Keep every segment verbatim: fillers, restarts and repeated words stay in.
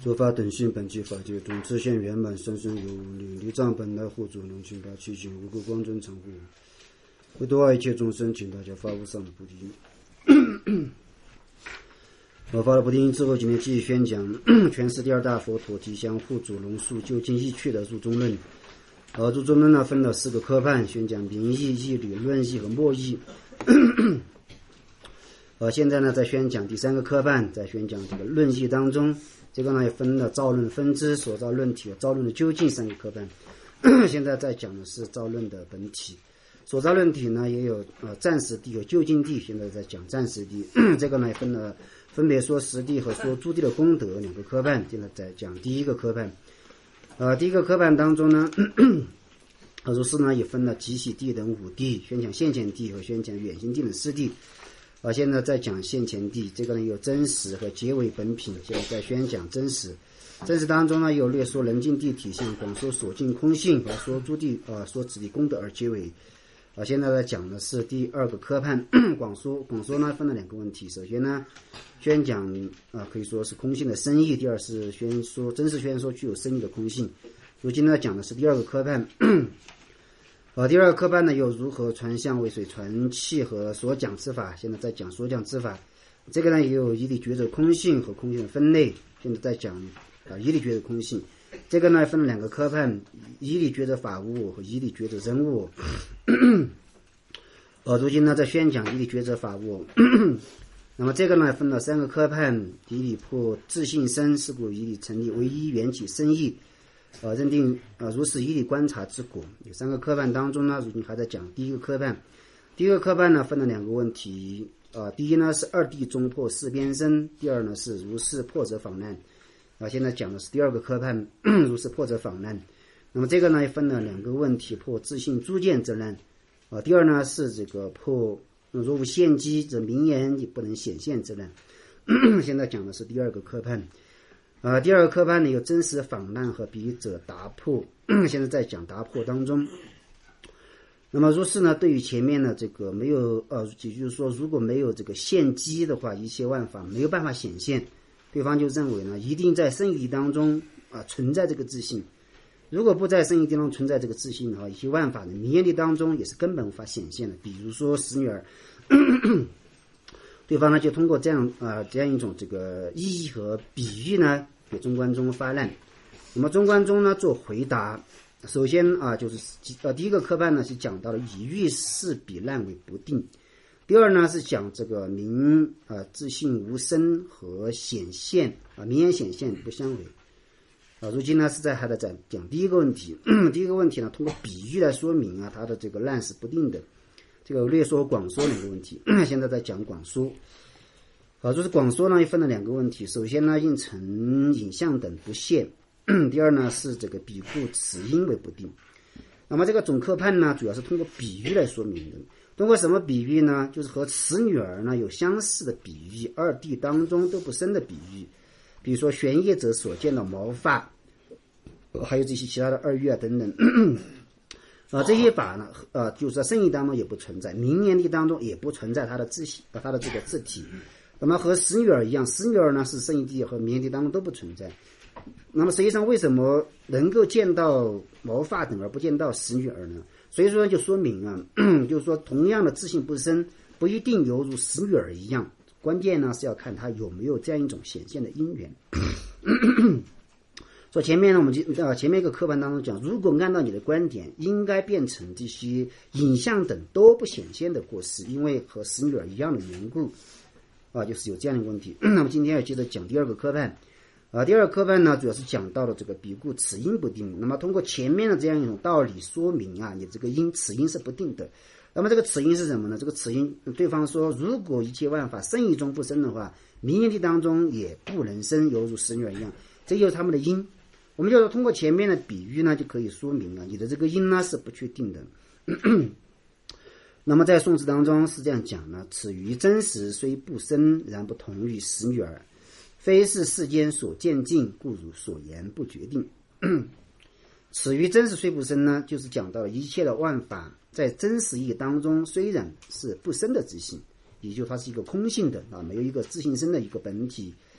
诸法等性本具法界中，自现圆满，生生有力，力藏本来护主能请大七情无垢光真常护，为度一切众生，请大家发无上的菩提。我发了菩提心之后，今天继续宣讲全是第二大佛陀提香护主龙树究竟义趣的入中论。而入中论呢，分了四个科判，宣讲名义、义理、论义和末义。呃，现在呢，在宣讲第三个科判，在宣讲这个论义当中，这个呢也分了造论分支、所造论体和造论的究竟三个科判。现在在讲的是造论的本体。所造论体呢也有呃暂时地和究竟地，现在在讲暂时地。这个呢也分了分别说实地和说诸地的功德两个科判，现在在讲第一个科判。呃，第一个科判当中呢，和如是呢也分了极喜地等五地，宣讲现前地和宣讲远行地等四地。啊，现在在讲现前地，这个呢有真实和结尾本品，现在在宣讲真实。真实当中呢有略说人境地体相，广说所尽空性，和说诸地啊、呃、说此地功德而结尾。啊，现在在讲的是第二个科判，广说。广说呢分了两个问题，首先呢宣讲啊、呃、可以说是空性的深义，第二是宣说真实宣说具有深义的空性。如今呢讲的是第二个科判。呃，第二个科判呢有如何传相为水传气和所讲之法，现在在讲所讲之法。这个呢也有义理觉者空性和空性的分类，现在在讲啊义理觉者空性。这个呢分了两个科判，义理觉者法无我和义理觉者人无我。呃，如今呢在宣讲义理觉者法无我。那么这个呢分了三个科判，义理破自性身，是故义理成立唯一缘起生义。呃，认定呃如是义理观察之果。有三个科判当中呢，如今还在讲第一个科判。第一个科判呢分了两个问题，呃，第一呢是二谛中破四边身，第二呢是如是破者访难。啊、呃，现在讲的是第二个科判，如是破者访难。那么这个呢分了两个问题，破自性诸见之难。啊、呃，第二呢是这个破若无现机则名言也不能显现之难。现在讲的是第二个科判。呃，第二个科判呢有真实访难和比喻者答破，现在在讲答破当中。那么如是呢，对于前面的这个没有呃，也就是说如果没有这个现机的话，一切万法没有办法显现，对方就认为呢，一定在圣义当中啊、呃、存在这个自性。如果不在圣义当中存在这个自性的话，一切万法的名言力当中也是根本无法显现的。比如说使女儿。对方呢就通过这样啊、呃、这样一种这个意义和比喻呢，给中观宗发难。那么中观宗呢做回答，首先啊就是呃第一个科判呢是讲到了以喻示彼难为不定，第二呢是讲这个明啊、呃、自性无生和显现啊、呃、明言显现不相违。啊，如今呢是在还在讲第一个问题。第一个问题呢通过比喻来说明啊它的这个难是不定的。这个略说广说两个问题，现在在讲广说。好，就是广说呢，也分了两个问题。首先呢，应成影像等不现；第二呢，是这个比故此因为不定。那么这个总科判呢，主要是通过比喻来说明的。通过什么比喻呢？就是和此女儿呢有相似的比喻，二谛当中都不生的比喻。比如说玄业者所见的毛发，还有这些其他的二喻啊等等。啊、呃，这些法呢，呃，就是在圣义当中也不存在，名言力当中也不存在它的自性，呃，它的这个自体。那么和使女儿一样，使女儿呢是圣义地和名言地当中都不存在。那么实际上为什么能够见到毛发等而不见到使女儿呢？所以说就说明啊，就是说同样的自性不生，不一定犹如使女儿一样。关键呢是要看它有没有这样一种显现的因缘。所以前面呢，我们就呃前面一个课本当中讲，如果按照你的观点，应该变成这些影像等都不显现的过失，因为和使女儿一样的缘故，啊，就是有这样的问题。那么今天要接着讲第二个科判，啊，第二个科判呢，主要是讲到了这个比故此因不定。那么通过前面的这样一种道理说明啊，你这个因此因是不定的。那么这个此因是什么呢？这个此因，对方说，如果一切万法生义中不生的话，名言地当中也不能生，犹如使女儿一样，这就是他们的因。我们就是通过前面的比喻呢，就可以说明了你的这个因呢是不确定的。那么在宋词当中是这样讲呢：此于真实虽不生，然不同于使女儿，非是世间所见尽，故如所言不决定。此于真实虽不生呢，就是讲到了一切的万法在真实义当中虽然是不生的自性，也就它是一个空性的啊，没有一个自性生的一个本体。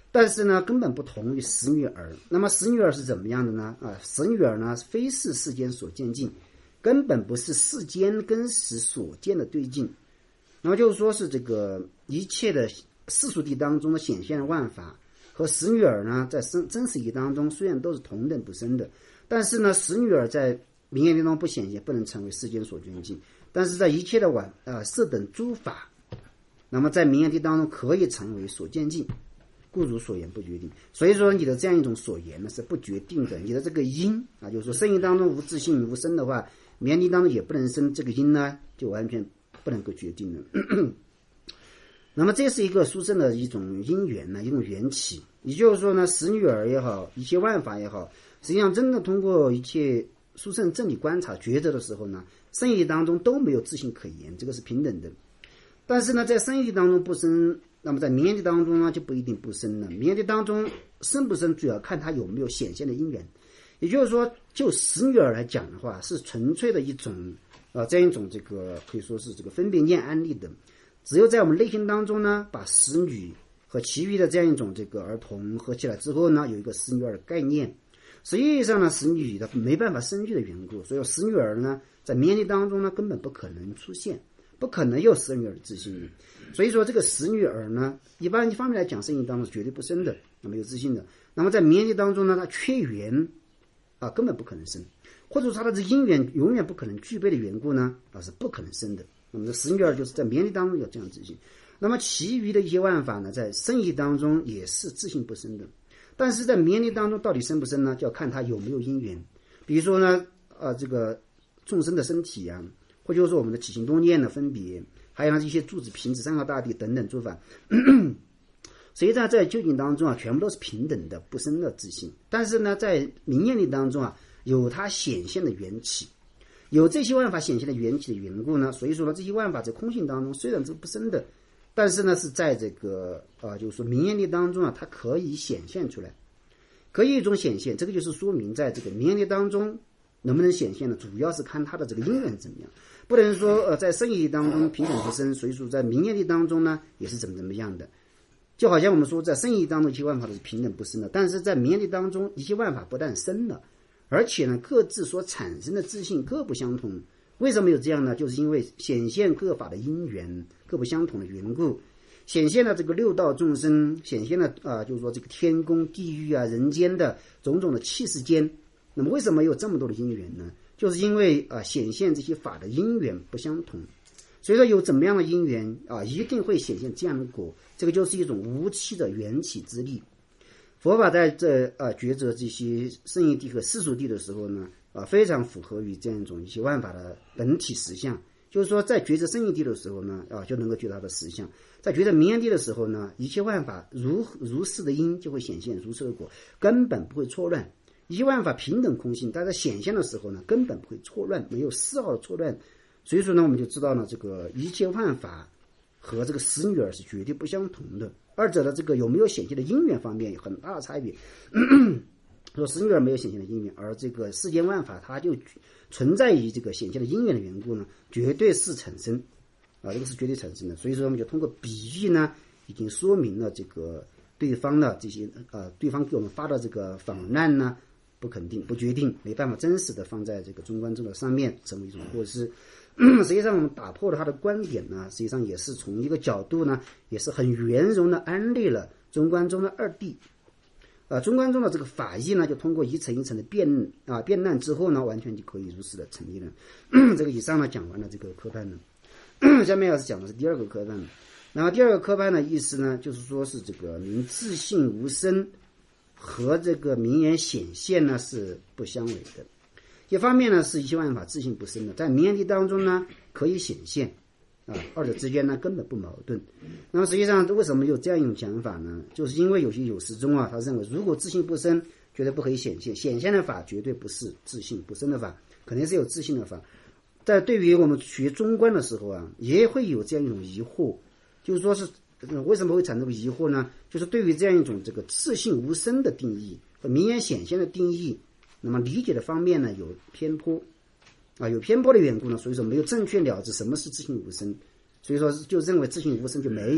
但是呢，根本不同于实女儿。那么实女儿是怎么样的呢？啊，实女儿呢，非是世间所见境，根本不是世间跟实所见的对境。那么就是说是这个一切的世俗谛当中的显现的万法和实女儿呢，在真真实义当中虽然都是同等不生的，但是呢，实女儿在名言当中不显现，不能成为世间所见境。但是在一切的万呃色等诸法，那么在名言谛当中可以成为所见境，故如所言不决定。所以说你的这样一种所言呢是不决定的，你的这个因啊，就是说生意当中无自性无生的话，名言谛当中也不能生，这个因呢就完全不能够决定了。那么这是一个殊胜的一种因缘呢，一种缘起。也就是说呢，实女儿也好，一切万法也好，实际上真的通过一切殊胜正理观察抉择的时候呢，生意当中都没有自性可言，这个是平等的。但是呢，在生意当中不生，那么在名言谛当中呢就不一定不生了。名言谛当中生不生，主要看它有没有显现的因缘。也就是说，就实女儿来讲的话，是纯粹的一种啊、呃，这样一种这个可以说是这个分别念安立的。只有在我们内心当中呢，把实女和其余的这样一种这个儿童合起来之后呢，有一个实女儿的概念。实际上呢，实女的没办法生育的缘故，所以实女儿呢，在名言谛当中呢，根本不可能出现，不可能有实女儿的自性的。所以说，这个实女儿呢，一般一方面来讲，生意当中是绝对不生的，那没有自性的。那么在名言谛当中呢，它缺缘啊，根本不可能生，或者说它的这因缘永远不可能具备的缘故呢，啊是不可能生的。那么这实女儿就是在名言谛当中有这样自性。那么其余的一些万法呢，在生意当中也是自性不生的。但是在名言谛当中到底生不生呢，就要看它有没有因缘。比如说呢，呃，这个众生的身体啊，或者说我们的起心动念的分别，还有呢一些柱子、瓶子、三河大地等等诸法，实际上在究竟当中啊，全部都是平等的不生的自性。但是呢，在名言谛当中啊，有它显现的缘起，有这些万法显现的缘起的缘故呢，所以说呢，这些万法在空性当中虽然是不生的，但是呢，是在这个啊、呃，就是说名言谛当中啊，它可以显现出来，可以一种显现。这个就是说明，在这个名言谛当中能不能显现呢？主要是看它的这个因缘怎么样，不能说呃在生意谛当中平等不生，所以说在名言谛当中呢也是怎么怎么样的。就好像我们说，在生意谛当中一切万法都是平等不生的，但是在名言谛当中，一切万法不但生了，而且呢，各自所产生的自性各不相同。为什么有这样呢？就是因为显现各法的因缘各不相同的缘故，显现了这个六道众生，显现了啊、呃，就是说这个天宫、地狱啊、人间的种种的气世间。那么为什么有这么多的因缘呢？就是因为啊、呃，显现这些法的因缘不相同。所以说有怎么样的因缘啊，一定会显现这样的果。这个就是一种无期的缘起之力。佛法在这啊抉择这些圣义谛和世俗谛的时候呢，啊非常符合于这样一种一些万法的本体实相。就是说，在抉择圣义谛的时候呢，啊就能够觉得它的实相；在抉择名言谛的时候呢，一切万法如如是的因就会显现如是的果，根本不会错乱。一切万法平等空性，但在显现的时候呢，根本不会错乱，没有丝毫的错乱。所以说呢，我们就知道呢，这个一切万法和这个实女儿是绝对不相同的，二者的这个有没有显现的因缘方面有很大的差别。说实女儿没有显现的因缘，而这个世间万法它就存在于这个显现的因缘的缘故呢，绝对是产生啊，这个是绝对产生的。所以说我们就通过比喻呢，已经说明了这个对方的这些呃，对方给我们发的这个访难呢，不肯定、不决定，没办法真实的放在这个中观中的上面，成为一种过失。实际上我们打破了他的观点呢，实际上也是从一个角度呢，也是很圆融的安利了中观中的二谛。呃，中观中的这个法义呢，就通过一层一层的变啊变难之后呢，完全就可以如实的成立了。这个以上呢讲完了这个科判呢，下面要是讲的是第二个科判。那么第二个科判的意思呢，就是说是这个明自性无生和这个名言显现呢是不相违的。一方面呢是一切万法自性不生的，在名言谛当中呢可以显现啊，二者之间呢根本不矛盾。那么实际上为什么有这样一种讲法呢？就是因为有些有识宗啊，他认为如果自性不生，绝对不可以显现，显现的法绝对不是自性不生的法，肯定是有自性的法。在对于我们学中观的时候啊，也会有这样一种疑惑，就是说是、呃、为什么会产生疑惑呢？就是对于这样一种这个自性无生的定义和名言显现的定义，那么理解的方面呢有偏颇啊，有偏颇的缘故呢，所以说没有正确了知什么是自性无生，所以说就认为自性无生就没有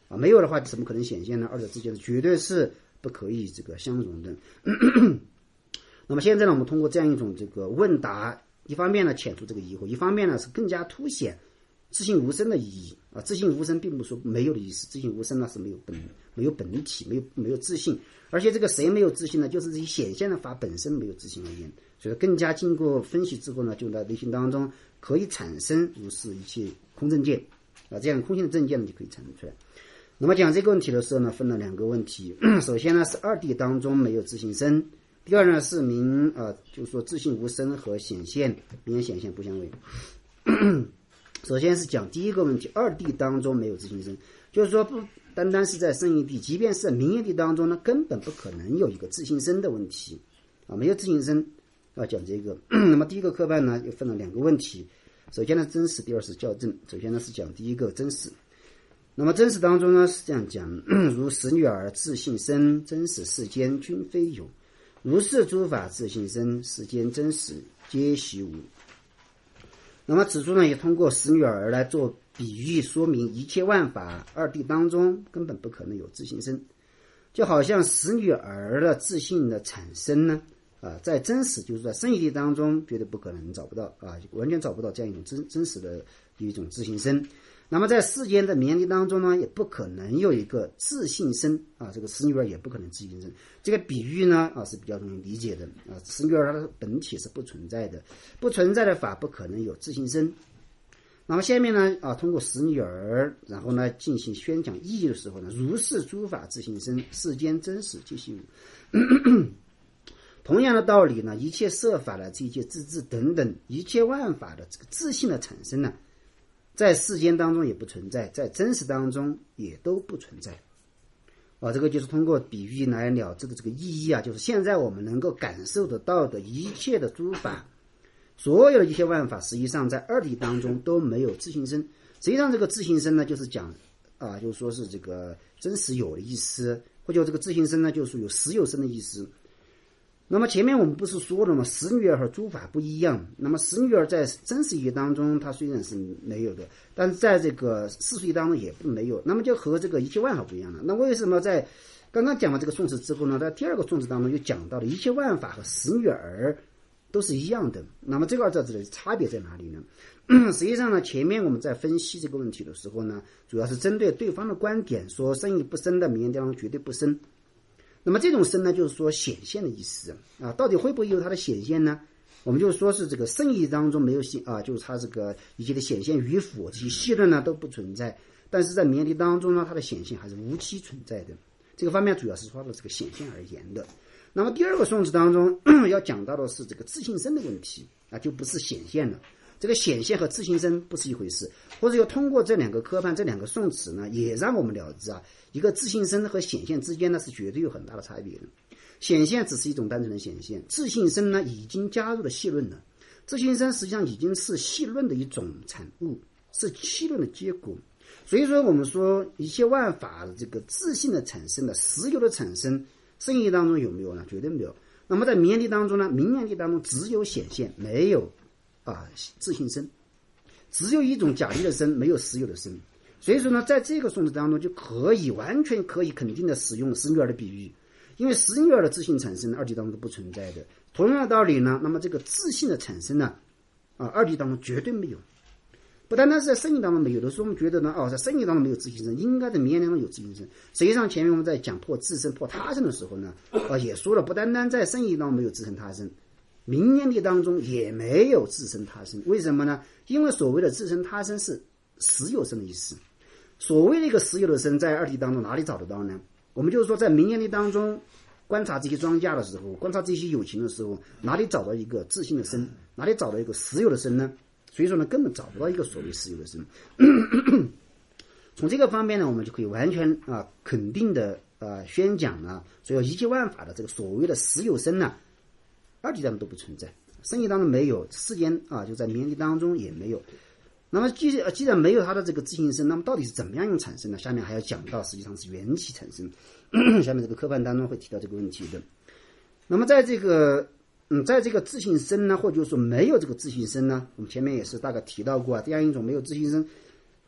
啊，没有的话怎么可能显现呢？二者之间绝对是不可以这个相容的。那么现在呢，我们通过这样一种这个问答，一方面呢遣除这个疑惑，一方面呢是更加凸显自性无生的意义啊。自性无生并不是说没有的意思，自性无生呢是没有本没有本体，没有没有自性，而且这个谁没有自性呢？就是这些显现的法本身没有自性而言。所以更加经过分析之后呢，就在内心当中可以产生如是一切空正见啊，这样空性的正见呢就可以产生出来。那么讲这个问题的时候呢，分了两个问题。首先呢是二谛当中没有自性生，第二呢是明啊，就是说自性无生和显现明显现不相违。首先是讲第一个问题，二谛当中没有自性生，就是说不单单是在圣义谛，即便是在明业谛当中呢，根本不可能有一个自性生的问题啊，没有自性生。要讲这个，那么第一个课判呢又分了两个问题，首先呢真实，第二是校正。首先呢是讲第一个真实。那么真实当中呢是这样讲，如实女儿自性生，真实世间均非有，如是诸法自性生，世间真实皆悉无。那么此处呢也通过实女儿来做比喻，说明一切万法二谛当中根本不可能有自性生，就好像实女儿的自性的产生呢啊，在真实就是在圣义谛当中绝对不可能找不到啊，完全找不到这样一种真真实的一种自性生。那么在世间的明谛当中呢，也不可能有一个自性生啊，这个实女儿也不可能自性生。这个比喻呢啊是比较容易理解的啊，实女儿它的本体是不存在的，不存在的法不可能有自性生。那么下面呢啊，通过实女儿，然后呢进行宣讲意义的时候呢，如是诸法自性生，世间真实皆悉无。同样的道理呢，一切设法的这些自治等等，一切万法的这个自性的产生呢，在世间当中也不存在，在真实当中也都不存在。啊，这个就是通过比喻来了知的这个意义啊，就是现在我们能够感受得到的一切的诸法，所有的一切万法，实际上在二谛当中都没有自性生。实际上这个自性生呢，就是讲啊，就是说是这个真实有的意思，或者这个自性生呢，就是有实有生的意思。那么前面我们不是说了吗？实女儿和诸法不一样。那么实女儿在真实义当中，它虽然是没有的，但是在这个世俗义当中也不没有。那么就和这个一切万法不一样了。那为什么在刚刚讲完这个颂词之后呢，在第二个颂词当中又讲到了一切万法和实女儿都是一样的？那么这个二者之间的差别在哪里呢？实际上呢，前面我们在分析这个问题的时候呢，主要是针对对方的观点，说生与不生的明当中绝对不生。那么这种生呢，就是说显现的意思啊，到底会不会有它的显现呢？我们就说是这个圣义当中没有显啊，就是它这个一切的显现与否，这些细论呢都不存在，但是在明谛当中呢，它的显现还是无期存在的。这个方面主要是说的这个显现而言的。那么第二个颂词当中要讲到的是这个自性生的问题啊，就不是显现了。这个显现和自性生不是一回事，或者要通过这两个科判这两个颂词呢，也让我们了知啊，一个自性生和显现之间呢是绝对有很大的差别的。显现只是一种单纯的显现，自性生呢已经加入了细论了。自性生实际上已经是细论的一种产物，是细论的结果。所以说我们说一切万法的这个自性的产生的实有的产生，圣义当中有没有呢？绝对没有。那么在明谛当中呢，明言谛当中只有显现，没有啊自性生，只有一种假立的生，没有实有的生。所以说呢，在这个颂词当中就可以完全可以肯定的使用实女儿的比喻，因为实女儿的自性产生二谛当中都不存在的。同样的道理呢，那么这个自性的产生呢，啊二谛当中绝对没有。不单单是在圣义当中没有的时候，我们觉得呢，哦，在圣义当中没有自性生，应该在明言当中有自性生。实际上前面我们在讲破自身破他身的时候呢，啊也说了，不单单在圣义当中没有自身他身，明言谛当中也没有自身他身。为什么呢？因为所谓的自身他身是实有生的意思。所谓的一个实有的生，在二谛当中哪里找得到呢？我们就是说，在明言谛当中观察这些庄稼的时候，观察这些有情的时候，哪里找到一个自性的生？哪里找到一个实有的生呢？所以说呢，根本找不到一个所谓实有的生。从这个方面呢，我们就可以完全啊肯定的啊宣讲呢，所有一切万法的这个所谓的实有生呢，二谛当中都不存在，圣义当中没有，世间啊就在明谛当中也没有。那么既既然没有它的这个自性生，那么到底是怎么样用产生呢？下面还要讲到，实际上是缘起产生。下面这个课判当中会提到这个问题的。那么在这个嗯，在这个自性生呢，或者说没有这个自性生呢，我们前面也是大概提到过啊，这样一种没有自性生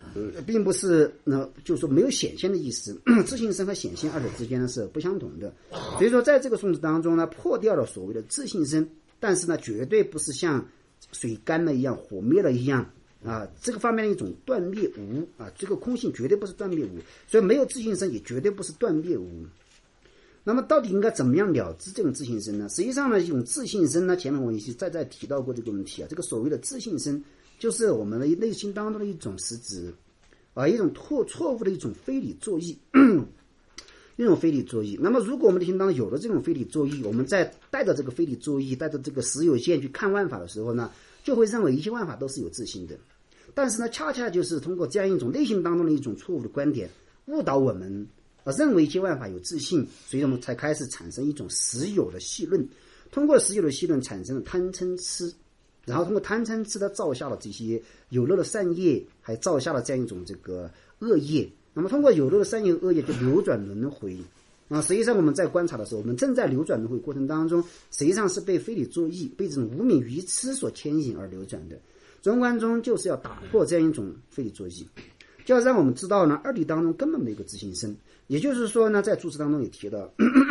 呃，并不是呢，就是说没有显现的意思。自信身和显现二者之间呢是不相同的。所以说，在这个颂词当中呢，破掉了所谓的自信身，但是呢，绝对不是像水干了一样、火灭了一样啊，这个方面的一种断灭无啊，这个空性绝对不是断灭无，所以没有自信身也绝对不是断灭无。那么到底应该怎么样了知这种自信身呢？实际上呢，一种自信身呢，前面我也是再再提到过这个问题啊。这个所谓的自信身，就是我们的内心当中的一种实质啊，一种错错误的一种非理作意，一种非理作意。那么如果我们内心当中有了这种非理作意，我们再带着这个非理作意，带着这个实有见去看万法的时候呢，就会认为一切万法都是有自信的。但是呢，恰恰就是通过这样一种内心当中的一种错误的观点，误导我们啊，认为一切万法有自信，所以我们才开始产生一种实有的系论，通过实有的系论产生了贪嗔痴，然后通过贪嗔痴的造下了这些有漏的善业，还造下了这样一种这个恶业。那么通过有漏的善业恶业就流转轮回啊。实际上我们在观察的时候，我们正在流转轮回过程当中，实际上是被非理作意、被这种无明愚痴所牵引而流转的。中观中就是要打破这样一种非理作意，就要让我们知道呢，二谛当中根本没有个自信身。也就是说呢，在注释当中也提到，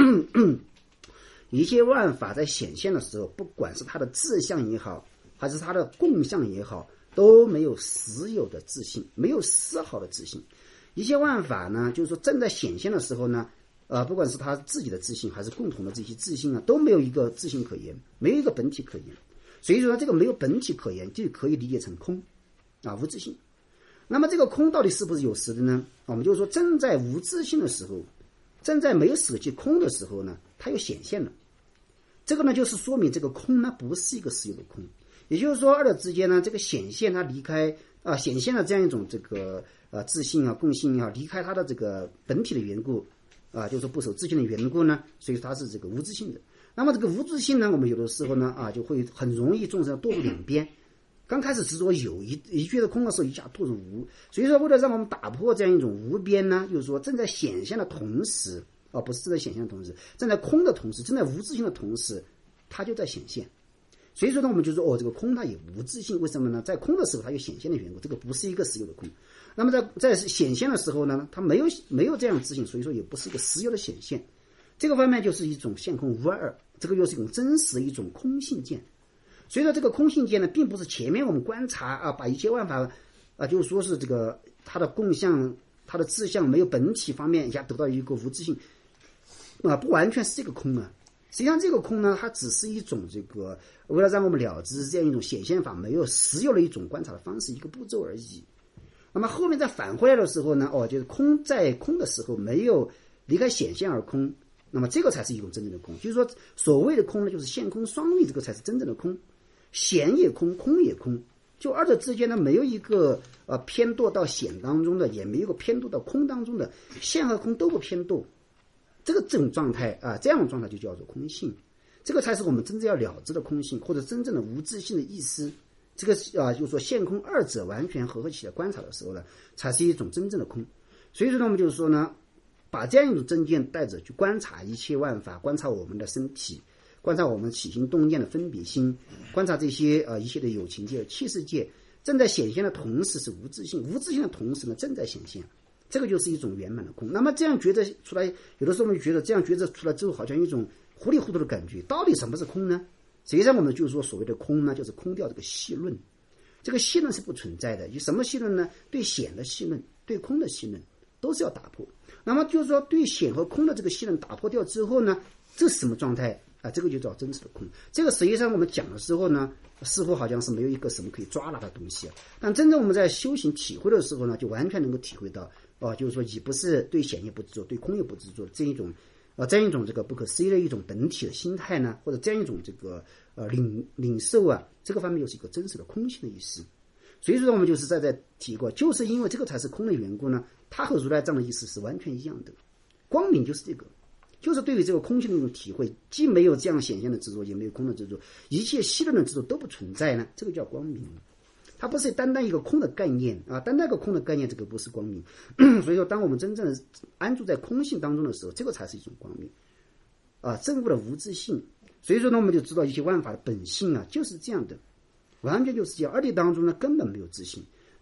一切万法在显现的时候，不管是它的自相也好，还是它的共相也好，都没有实有的自信，没有丝毫的自信。一切万法呢，就是说正在显现的时候呢，呃，不管是他自己的自信还是共同的这些自信啊，都没有一个自信可言，没有一个本体可言。所以说这个没有本体可言，就可以理解成空啊，无自信。那么这个空到底是不是有实的呢？我们就是说，正在无自信的时候，正在没有舍弃空的时候呢，它又显现了。这个呢，就是说明这个空呢不是一个实有的空。也就是说，二者之间呢，这个显现它离开啊，显现了这样一种这个呃自信啊、共性啊，离开它的这个本体的缘故啊，就是说不守自信的缘故呢，所以它是这个无自信的。那么这个无自信呢，我们有的时候呢啊，就会很容易众生堕入两边。刚开始执着有，一一觉得空的时候，一下堕入无。所以说，为了让我们打破这样一种无边呢，就是说正在显现的同时，啊，不是正在显现的同时，正在空的同时，正在无自信的同时，它就在显现。所以说呢，我们就说哦，这个空它也无自信，为什么呢？在空的时候它有显现的缘故，这个不是一个实有的空。那么在在显现的时候呢，它没有没有这样自信，所以说也不是一个实有的显现。这个方面就是一种现空无二，这个又是一种真实的一种空性见。所以说这个空性见呢，并不是前面我们观察啊，把一切万法啊，就是说是这个它的共相、它的自相没有本体方面一下得到一个无自性啊，不完全是这个空啊。实际上这个空呢，它只是一种这个为了让我们了知这样一种显现法没有实有的一种观察的方式，一个步骤而已。那么后面再返回来的时候呢，哦，就是空在空的时候没有离开显现而空，那么这个才是一种真正的空。就是说所谓的空呢，就是现空双运，这个才是真正的空。显也空，空也空，就二者之间呢，没有一个呃偏堕到显当中的，也没有一个偏堕到空当中的，现和空都不偏堕。这个这种状态啊，这样的状态就叫做空性，这个才是我们真正要了知的空性，或者真正的无自性的意思。这个啊，就是说现空二者完全合合起来观察的时候呢，才是一种真正的空。所以说呢，我们就是说呢，把这样一种真见带着去观察一切万法，观察我们的身体，观察我们起心动念的分别心，观察这些呃一切的有情界、气世界正在显现的同时是无自性，无自性的同时呢正在显现，这个就是一种圆满的空。那么这样觉得出来，有的时候我们觉得这样觉得出来之后，好像一种糊里糊涂的感觉。到底什么是空呢？实际上我们就是说所谓的空呢，就是空掉这个细论。这个细论是不存在的。有什么细论呢？对显的细论，对空的细论都是要打破。那么就是说对显和空的这个细论打破掉之后呢，这是什么状态啊？这个就叫真实的空。这个实际上我们讲的时候呢，似乎好像是没有一个什么可以抓拿的东西啊。但真正我们在修行体会的时候呢，就完全能够体会到，哦、呃，就是说已不是对显也不执着，对空也不执着这一种，呃，这样一种这个不可思议的一种本体的心态呢，或者这样一种这个呃领领受啊，这个方面又是一个真实的空性的意思。所以说我们就是在在提过，就是因为这个才是空的缘故呢，它和如来藏的意思是完全一样的。光明就是这个。就是对于这个空性的一种体会，既没有这样显现的执着，也没有空的执着，一切细论的执着都不存在呢，这个叫光明。它不是单单一个空的概念啊，单单一个空的概念，这个不是光明。所以说，当我们真正安住在空性当中的时候，这个才是一种光明啊，证悟了无自性。所以说呢，我们就知道一切万法的本性啊，就是这样的，完全就是这样。二谛当中呢，根本没有自性。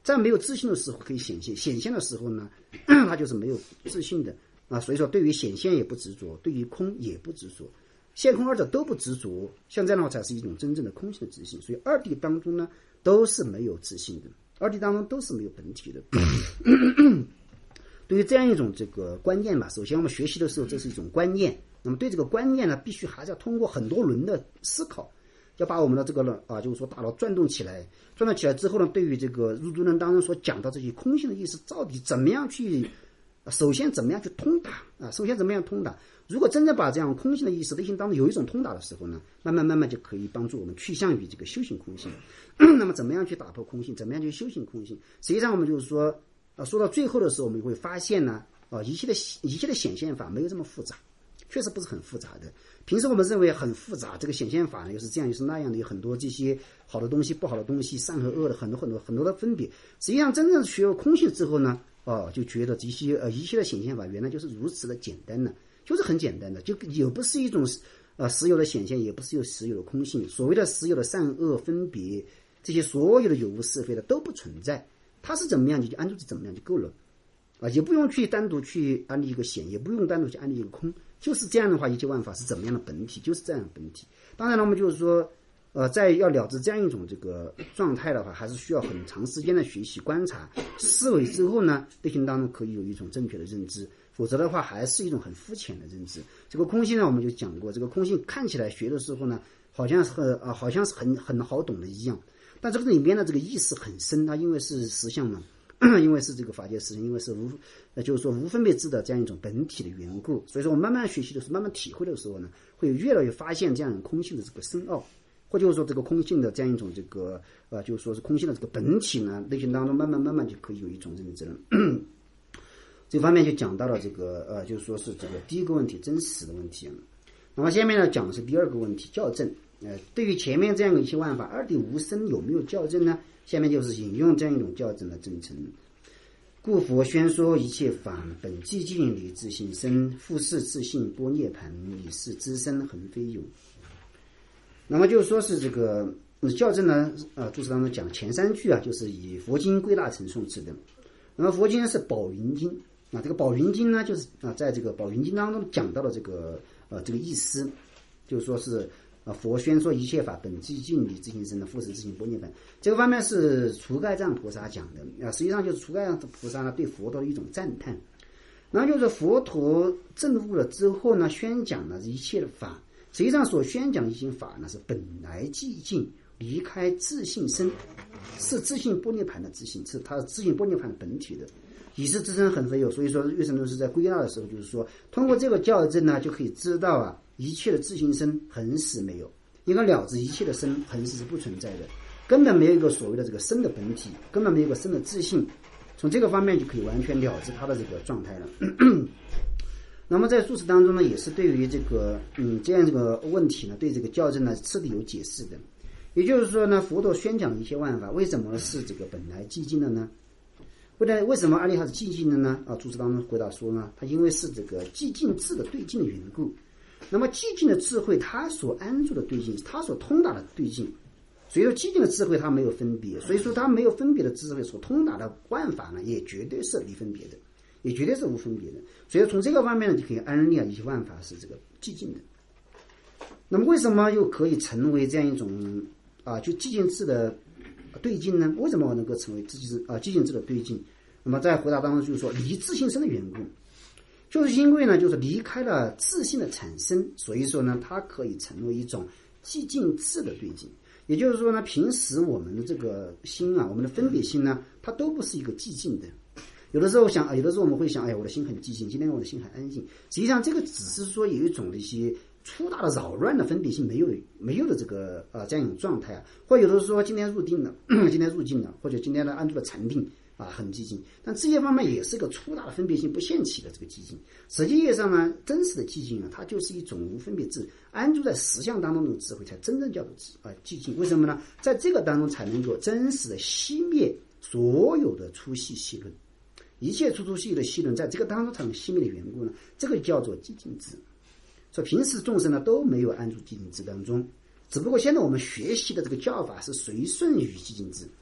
在没有自信的时候可以显现，显现的时候呢，它就是没有自信的啊。所以说，对于显现也不执着，对于空也不执着，现空二者都不执着，像这样的话才是一种真正的空性的自信。所以二谛当中呢，都是没有自信的，二谛当中都是没有本体的。对于这样一种这个观念吧，首先我们学习的时候，这是一种观念。那么对这个观念呢，必须还是要通过很多轮的思考，要把我们的这个呢啊，就是说大脑转动起来，转动起来之后呢，对于这个入住论当中所讲到这些空性的意思，到底怎么样去，首先怎么样去通达啊？首先怎么样通达？如果真正把这样空性的意识内心当中有一种通达的时候呢，慢慢慢慢就可以帮助我们趋向于这个修行空性。那么怎么样去打破空性？怎么样去修行空性？实际上我们就是说。啊，说到最后的时候，我们会发现呢，啊，一切的一切的显现法没有这么复杂，确实不是很复杂的。平时我们认为很复杂，这个显现法呢又是这样又是那样的，有很多这些好的东西、不好的东西、善和恶的很多很多很多的分别。实际上，真正学了空性之后呢，哦、啊，就觉得这些呃一切的显现法原来就是如此的简单的，就是很简单的，就也不是一种呃实有的显现，也不是有实有的空性。所谓的实有的善恶分别，这些所有的有无是非的都不存在。它是怎么样你就安住怎么样就够了啊，也不用去单独去安立一个显，也不用单独去安立一个空，就是这样的话，一切万法是怎么样的本体，就是这样的本体。当然了，我们就是说呃，在要了知这样一种这个状态的话，还是需要很长时间的学习观察思维之后呢，内心当中可以有一种正确的认知，否则的话还是一种很肤浅的认知。这个空性呢，我们就讲过，这个空性看起来学的时候呢，好像是很啊，好像是很很好懂的一样，但这个里面的这个意识很深，它因为是实相嘛，因为是这个法界实相，因为是无，呃，就是说无分别智的这样一种本体的缘故，所以说我们慢慢学习的时候，慢慢体会的时候呢，会越来越发现这样空性的这个深奥，或就是说这个空性的这样一种这个呃，就是说是空性的这个本体呢，内心当中慢慢慢慢就可以有一种认知了。这方面就讲到了这个呃，就是说是这个第一个问题真实的问题。那么下面呢讲的是第二个问题校正。呃，对于前面这样一些万法二谛无生有没有校正呢？下面就是引用这样一种校正的证成。故佛宣说一切法本寂静理自性生，复是自性波涅盘，理是知身恒非有。那么就是说是这个校正呢，呃，注释当中讲前三句啊，就是以佛经归纳成宋词的。那么佛经是宝云经啊，这个宝云经呢，就是啊，在这个宝云经当中讲到了这个呃这个意思，就是说是。啊，佛宣说一切法本寂静理自性生的，复是自性波涅盘。这个方面是除盖藏菩萨讲的啊，实际上就是除盖藏菩萨呢对佛陀的一种赞叹。然后就是佛陀证悟了之后呢，宣讲了一切的法，实际上所宣讲的一些法呢是本来寂静，离开自性生，是自性波涅盘的自性，是它的自性波涅盘的本体的。以是自身很非有，所以说月神论师在归纳的时候，就是说通过这个校正呢，就可以知道啊，一切的自性生恒实没有，应该了知一切的生恒实是不存在的，根本没有一个所谓的这个生的本体，根本没有一个生的自性，从这个方面就可以完全了知它的这个状态了。那么在注释当中呢，也是对于这个嗯这样这个问题呢，对这个校正呢是有解释的。也就是说呢，佛陀宣讲一切万法，为什么是这个本来寂静的呢？为什么阿利哈是寂静的呢？啊，注释当中回答说呢，它因为是这个寂静智的对境的缘故。那么寂静的智慧，它所安住的对境，它所通达的对境，所以说寂静的智慧它没有分别，所以说它没有分别的智慧所通达的万法呢，也绝对是离分别的，也绝对是无分别的。所以从这个方面呢，就可以安立啊一些万法是这个寂静的。那么为什么又可以成为这样一种啊就寂静智的对境呢？为什么我能够成为自己啊寂静智的对境？那么在回答当中就是说离自性生的缘故，就是因为呢就是离开了自性的产生，所以说呢它可以成为一种寂静智的对境。也就是说呢，平时我们的这个心啊，我们的分别心呢，它都不是一个寂静的。有的时候想，有的时候我们会想，哎，我的心很寂静，今天我的心很安静。实际上这个只是说有一种的一些粗大的扰乱的分别性没有没有的这个呃这样一种状态啊，或有的时候今天入定了，今天入境了，或者今天的安住了禅定啊，很寂静，但这些方面也是个粗大的分别性不现起的这个寂静。实际意义上呢，真实的寂静啊，它就是一种无分别智，安住在实相当中的智慧，才真正叫做啊寂静。为什么呢？在这个当中才能够真实的熄灭所有的粗细细论，一切粗粗细细的细论，在这个当中才能熄灭的缘故呢，这个叫做寂静智。所以平时众生呢都没有安住寂静智当中，只不过现在我们学习的这个教法是随顺于寂静智。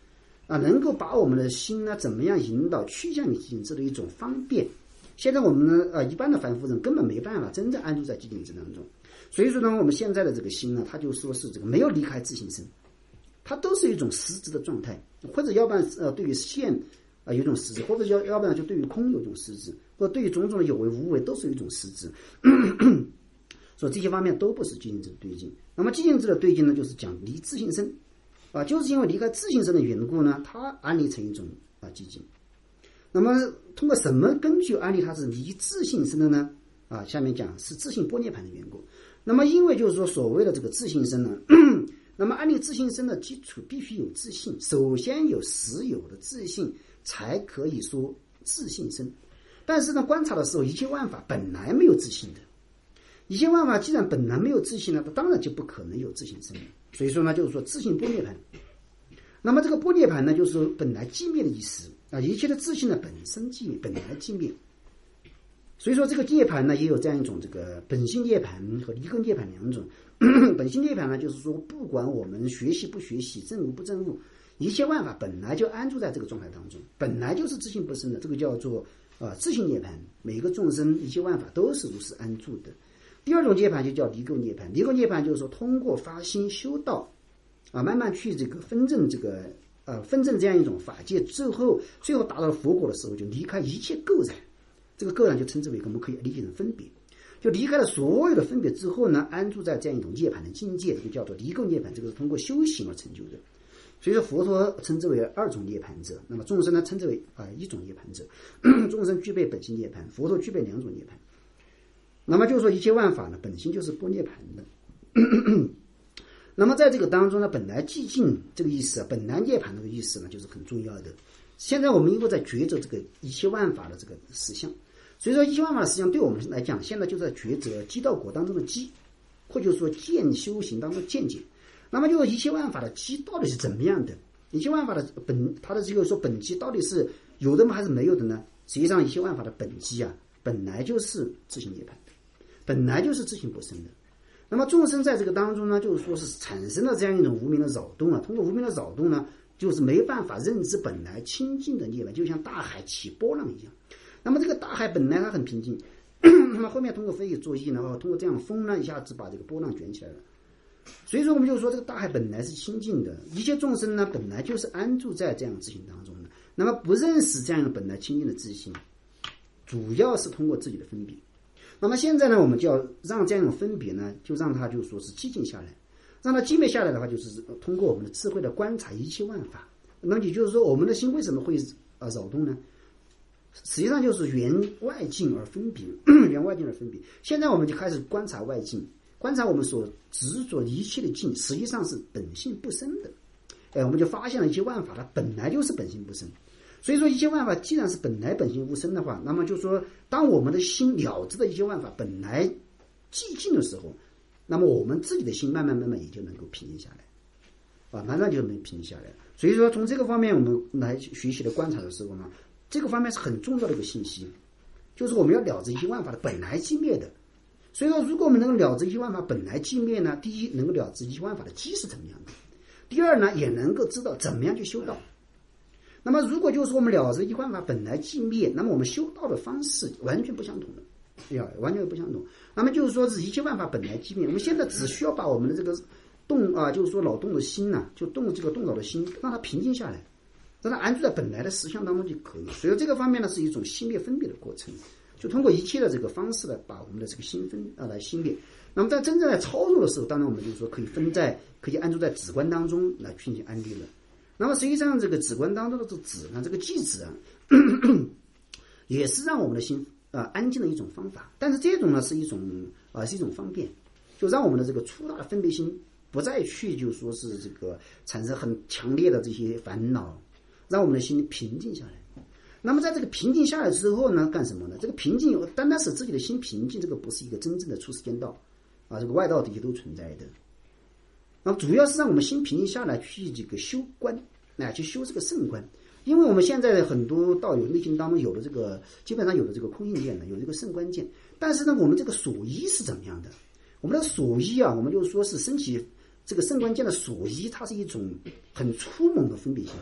啊，能够把我们的心呢怎么样引导趋向于寂静智的一种方便。现在我们呢，呃，一般的凡夫人根本没办法真正安住在寂静智当中。所以说呢，我们现在的这个心呢，它就说是这个没有离开自性身，它都是一种实质的状态，或者要不然呃对于现啊、呃、有一种实质，或者要要不然就对于空有一种实质，或者对于种种的有为无为都是一种实质。所以这些方面都不是寂静智的对境。那么寂静智的对境呢，就是讲离自性身啊，就是因为离开自性身的缘故呢，它安立成一种啊寂静。那么通过什么根据安立它是离自性身的呢？啊，下面讲是自性般涅槃的缘故。那么因为就是说所谓的这个自性身呢，那么安立自性身的基础必须有自性，首先有实有的自性，才可以说自性身。但是呢，观察的时候，一切万法本来没有自性的，一切万法既然本来没有自性呢，它当然就不可能有自性身了。所以说呢，就是说自性般涅槃。那么这个般涅槃呢，就是说本来寂灭的意思啊，一切的自性呢本身寂灭，本来寂灭。所以说这个涅槃呢，也有这样一种这个本性涅槃和离根涅槃两种。本性涅槃呢，就是说不管我们学习不学习，证悟不证悟，一切万法本来就安住在这个状态当中，本来就是自性不生的，这个叫做啊自性涅槃。每个众生一切万法都是如是安住的。第二种涅槃就叫离垢涅槃，离垢涅槃就是说通过发心修道啊，慢慢去这个分证这个呃分证这样一种法界之后，最后达到佛果的时候，就离开一切垢染。这个个人就称之为我们可以理解成分别，就离开了所有的分别之后呢，安住在这样一种涅槃的境界，这个叫做离垢涅槃，这个是通过修行而成就的。所以说佛陀称之为二种涅槃者，那么众生呢称之为啊、呃、一种涅槃者。众生具备本性涅槃，佛陀具备两种涅槃。那么就是说一切万法呢本性就是不涅槃的。那么在这个当中呢，本来寂静这个意思啊，本来涅槃这个意思呢，就是很重要的。现在我们因为在抉择这个一切万法的这个实相。所以说一切万法实际上对我们来讲，现在就在抉择基道果当中的基，或者说见修行当中的见解。那么就是一切万法的基到底是怎么样的？一切万法的本，它的这个说本基到底是有的吗还是没有的呢？实际上一切万法的本基啊，本来就是自性涅槃的，本来就是自性不生的。那么众生在这个当中呢，就是说是产生了这样一种无明的扰动啊，通过无明的扰动呢，就是没办法认知本来清净的涅槃，就像大海起波浪一样。那么这个大海本来它很平静，那么后面通过非语作意，然后通过这样风呢，一下子把这个波浪卷起来了。所以说我们就说这个大海本来是清净的，一切众生呢本来就是安住在这样自性当中的。那么不认识这样本来清净的自性，主要是通过自己的分别。那么现在呢，我们就要让这样一种分别呢，就让它就说是寂静下来，让它寂灭下来的话，就是通过我们的智慧的观察一切万法。那么也就是说，我们的心为什么会啊扰动呢？实际上就是缘外境而分别，缘外境而分别。现在我们就开始观察外境，观察我们所执着一切的境，实际上是本性不生的。哎，我们就发现了一切万法它本来就是本性不生。所以说一切万法既然是本来本性不生的话，那么就说当我们的心了知的一切万法本来寂静的时候，那么我们自己的心慢慢慢慢也就能够平静下来，啊，慢慢就能平静下来。所以说从这个方面我们来学习的观察的时候呢，这个方面是很重要的一个信息，就是我们要了知一切万法的本来寂灭的。所以说如果我们能够了知一切万法本来寂灭呢，第一能够了知一切万法的基是怎么样的，第二呢也能够知道怎么样去修道。那么如果就是我们了知一切万法本来寂灭，那么我们修道的方式完全不相同的，哎呀，完全不相同。那么就是说是一切万法本来寂灭，我们现在只需要把我们的这个动啊，就是说脑动的心呢、啊，就动这个动脑的心，让它平静下来，让它安住在本来的实相当中就可以。所以这个方面呢，是一种心灭分别的过程，就通过一切的这个方式呢，把我们的这个心分啊来心灭。那么在真正在操作的时候，当然我们就是说可以分在，可以安住在止观当中来进行安立了。那么实际上这个止观当中的这个止呢，这个寂止啊，也是让我们的心啊、呃、安静的一种方法。但是这种呢是一种啊、呃、是一种方便，就让我们的这个粗大的分别心不再去就说是这个产生很强烈的这些烦恼，让我们的心平静下来。那么在这个平静下来之后呢，干什么呢？这个平静单单使自己的心平静，这个不是一个真正的出世间道啊，这个外道这些都存在的。那么主要是让我们心平静下来，去这个修观，来去修这个圣观。因为我们现在很多道友内心当中有的这个，基本上有的这个空性见的，有这个圣观见，但是呢，我们这个所依是怎么样的？我们的所依啊，我们就说是升起这个圣观见的所依，它是一种很粗猛的分别心。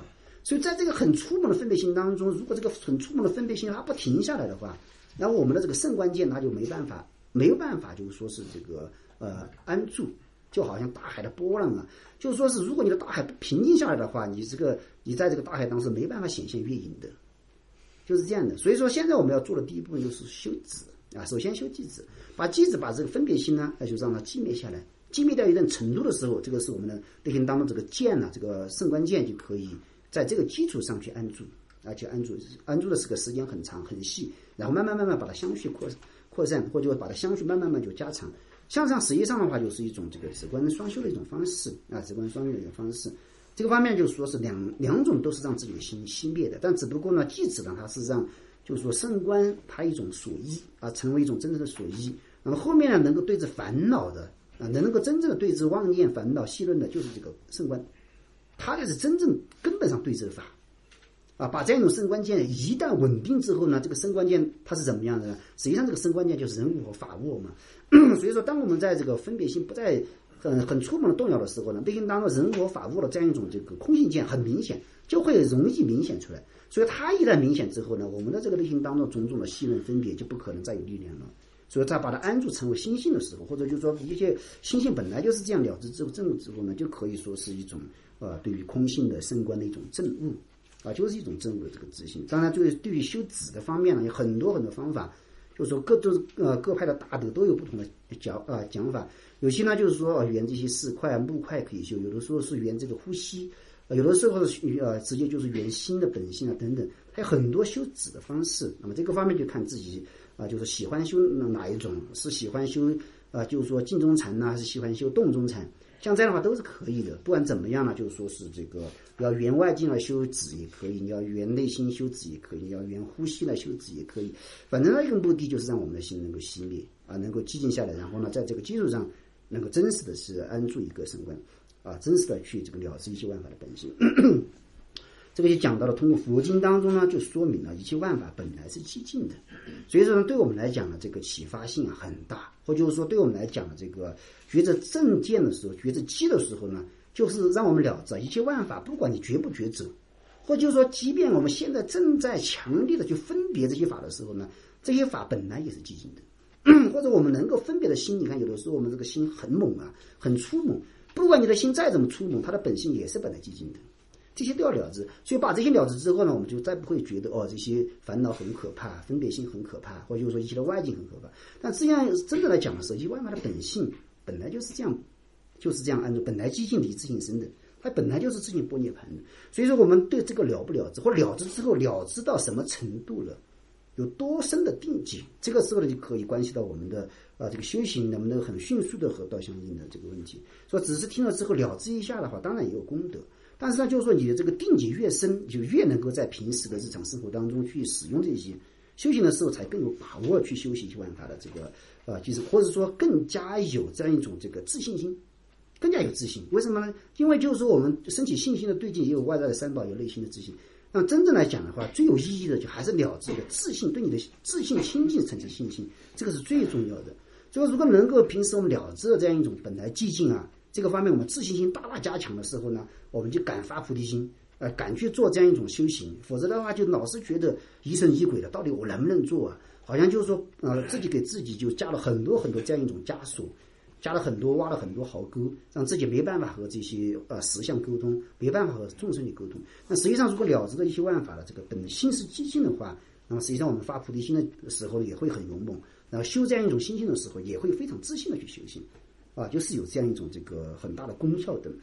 所以在这个很粗猛的分别心当中，如果这个很粗猛的分别心它不停下来的话，然后我们的这个肾关键它就没办法没有办法就是说是这个呃安住，就好像大海的波浪啊，就是说是如果你的大海不平静下来的话，你这个你在这个大海当中没办法显现月影的，就是这样的。所以说现在我们要做的第一步就是修止啊，首先修寂止，把寂止把这个分别心呢，那就让它寂灭下来，寂灭到一定程度的时候，这个是我们的内心当中这个剑呢、啊，这个肾关键就可以在这个基础上去安住，而且安住安住的是个时间很长很细，然后慢慢慢慢把它相续扩扩散，或者把它相续慢慢慢就加长。向上实际上的话，就是一种这个止观双修的一种方式啊，止观双修的一种方式。这个方面就是说是两两种都是让自己的心熄灭的，但只不过呢，寂止呢，它是让就是说升观它一种所依啊，成为一种真正的所依。那么后面呢，能够对治烦恼的啊，能够真正的对治妄念烦恼细论的，就是这个升观。它才是真正根本上对治的法啊！把这样一种肾关键一旦稳定之后呢，这个肾关键它是怎么样的呢？实际上这个肾关键就是人我和法我嘛。所以说，当我们在这个分别心不再很很粗猛的动摇的时候呢，内心当中人我法我的这样一种这个空性见很明显，就会容易明显出来。所以它一旦明显之后呢，我们的这个内心当中种种的细论分别就不可能再有力量了。所以在把它安住成为心性的时候，或者就是说一些心性本来就是这样了知之后证悟之后呢，就可以说是一种呃对于空性的升观的一种证悟啊，就是一种证悟的这个自信。当然，对对于修止的方面呢，有很多很多方法，就是说各都呃各派的大德都有不同的讲啊、呃、讲法。有些呢就是说缘这些四块木块可以修，有的时候是缘这个呼吸，呃有的时候是呃直接就是缘心的本性啊等等，还有很多修止的方式。那么这个方面就看自己。啊，就是喜欢修哪一种，是喜欢修啊，就是说静中禅呢，还是喜欢修动中禅？像这样的话都是可以的。不管怎么样呢，就是说是这个要缘外境来修止也可以，你要缘内心修止也可以，你要缘呼吸来修止也可以。反正那一个目的就是让我们的心能够熄灭啊，能够寂静下来，然后呢，在这个基础上能够真实的是安住一个升观啊，真实的去这个了知一切万法的本性。这个就讲到了，通过佛经当中呢，就说明了一切万法本来是寂静的，所以说呢，对我们来讲呢，这个启发性啊很大，或就是说对我们来讲的这个觉着正见的时候，觉着机的时候呢，就是让我们了知一切万法，不管你觉不觉者，或就是说，即便我们现在正在强烈的去分别这些法的时候呢，这些法本来也是寂静的，或者我们能够分别的心，你看有的时候我们这个心很猛啊，很粗猛，不管你的心再怎么粗猛，它的本性也是本来寂静的。这些都要了知，所以把这些了知之后呢，我们就再不会觉得哦，这些烦恼很可怕，分别心很可怕，或者就是说一切的外境很可怕。但这样真的来讲的时候，一切万法的本性本来就是这样，就是这样按照本来寂静离自性生的，它本来就是自性波涅盘的。所以说，我们对这个了不了知，或了知之后了知到什么程度了，有多深的定境，这个时候呢，就可以关系到我们的啊这个修行能不能很迅速的和道相应的这个问题。说只是听了之后了知一下的话，当然也有功德。但是呢，就是说你的这个定级越深，就越能够在平时的日常生活当中去使用这些修行的时候，才更有把握去修习一切万法的这个呃，就是或者说更加有这样一种这个自信心，更加有自信。为什么呢？因为就是说我们升起信心的对境，也有外在的三宝，有内心的自信。那真正来讲的话，最有意义的就还是了知的自信，对你的自信亲近产生信心，这个是最重要的。所以如果能够平时我们了知的这样一种本来寂静啊。这个方面我们自信心大大加强的时候呢，我们就敢发菩提心，呃，敢去做这样一种修行。否则的话，就老是觉得疑神疑鬼的，到底我能不能做啊？好像就是说，呃，自己给自己就加了很多很多这样一种枷锁，加了很多挖了很多壕沟，让自己没办法和这些呃实相沟通，没办法和众生去沟通。那实际上，如果了知的一些万法的这个本心是寂静的话，那么实际上我们发菩提心的时候也会很勇猛，然后修这样一种心性的时候，也会非常自信的去修行。啊，就是有这样一种这个很大的功效的。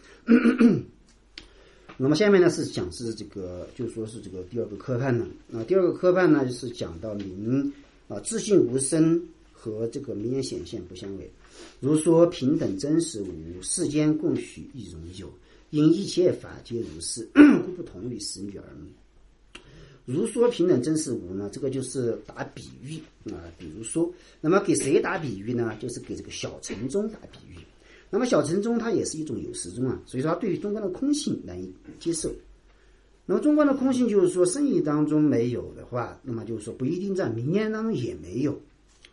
那么下面呢是讲是这个，就说是这个第二个科判呢。啊，第二个科判呢就是讲到明啊，自性无生和这个明眼显现不相违。如说平等真实无，世间共许亦容有，因一切法皆如是，故不同于实女耳目。如说平等真实无呢，这个就是打比喻啊，比如说，那么给谁打比喻呢？就是给这个小乘宗打比喻。那么小乘宗它也是一种有实宗啊，所以说它对于中观的空性难以接受。那么中观的空性就是说，圣义当中没有的话，那么就是说不一定在名言当中也没有。